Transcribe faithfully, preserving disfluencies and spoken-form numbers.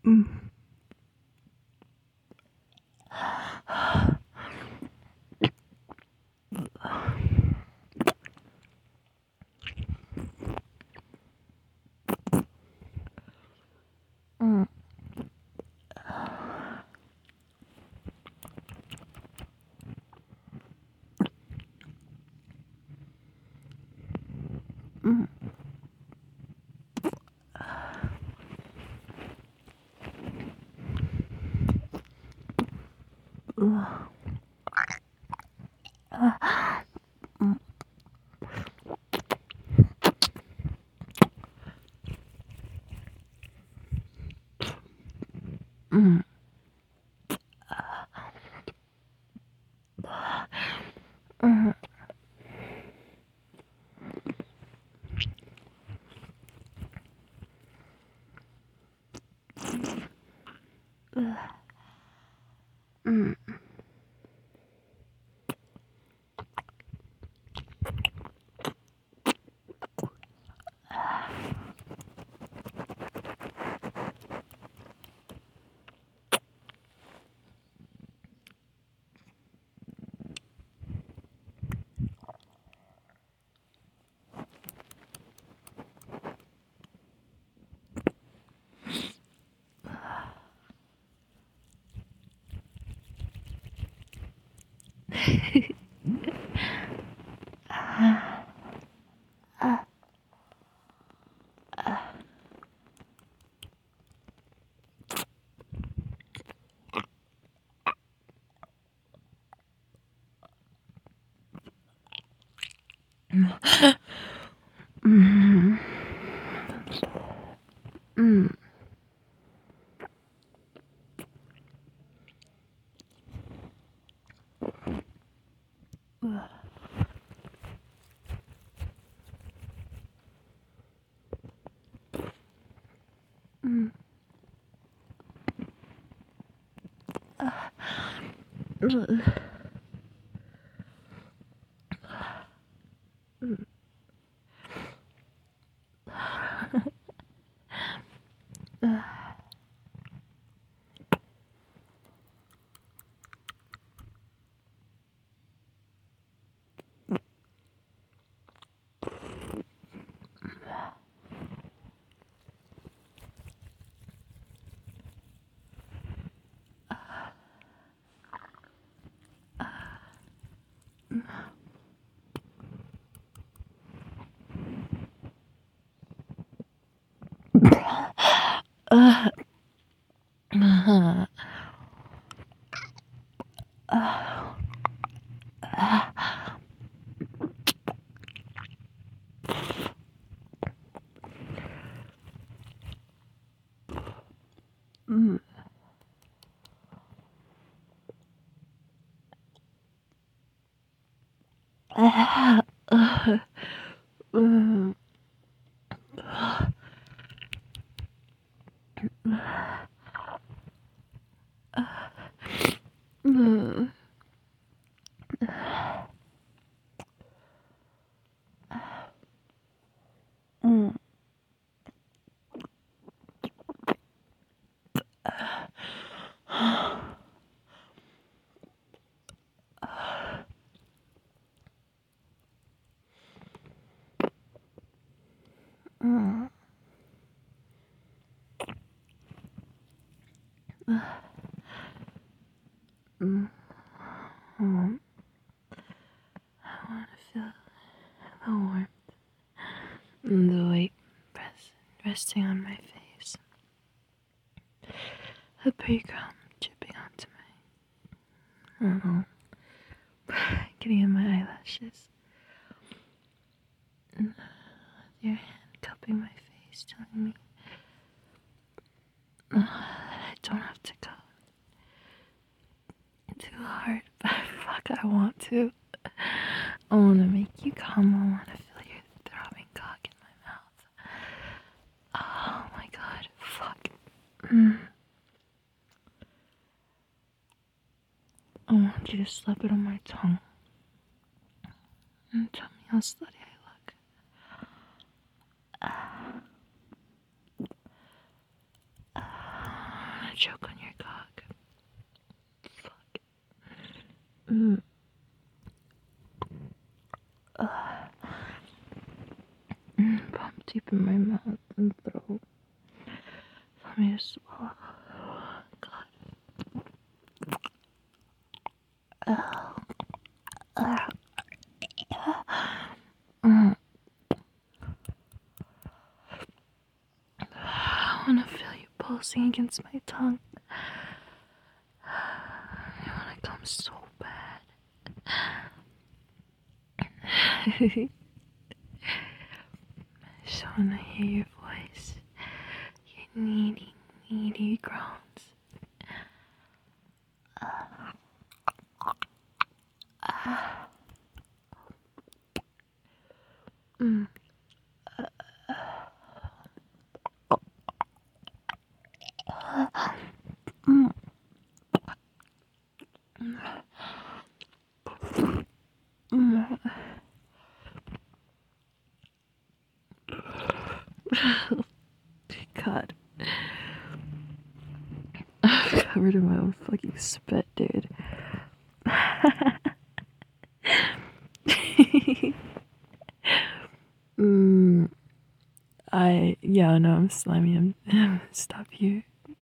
Mm. Mm. Mm. Ugh. Ah. Mm. Mm. Mm. Ugh. Mm. Ah. Ah. Ah. Mm. Mm. Ugh. Mm. Ah. Ugh. Mm. Ugh. Ugh. Uh. Ah. Ah. Mm. Ah. Ugh. Mm. Mm. Mm. Mm. Mm. Mm. I want to feel the warmth and the weight press, resting on my face. A pre-crumb dripping onto my, I don't know, getting in my eyelashes. And your hand cupping my face, telling me uh, that I don't have to go too hard, but fuck, I want to. I want to make you come. I want to feel your throbbing cock in my mouth. Oh my god, fuck. Mm. I want you to slap it on my tongue and tell me how slutty I look. Mm. Uh. Mm, pump deep in my mouth and throat. Let me just swallow. God. Uh. Uh. Mm. I wanna feel you pulsing against my tongue. I wanna come so bad. I just wanna hear your voice. Your needy, needy groans. Uh. Uh. Mm. Mm. Mm. God. I'm covered in my own fucking spit, dude. mm, I, yeah, no, I'm slimy. I'm, I'm stop you.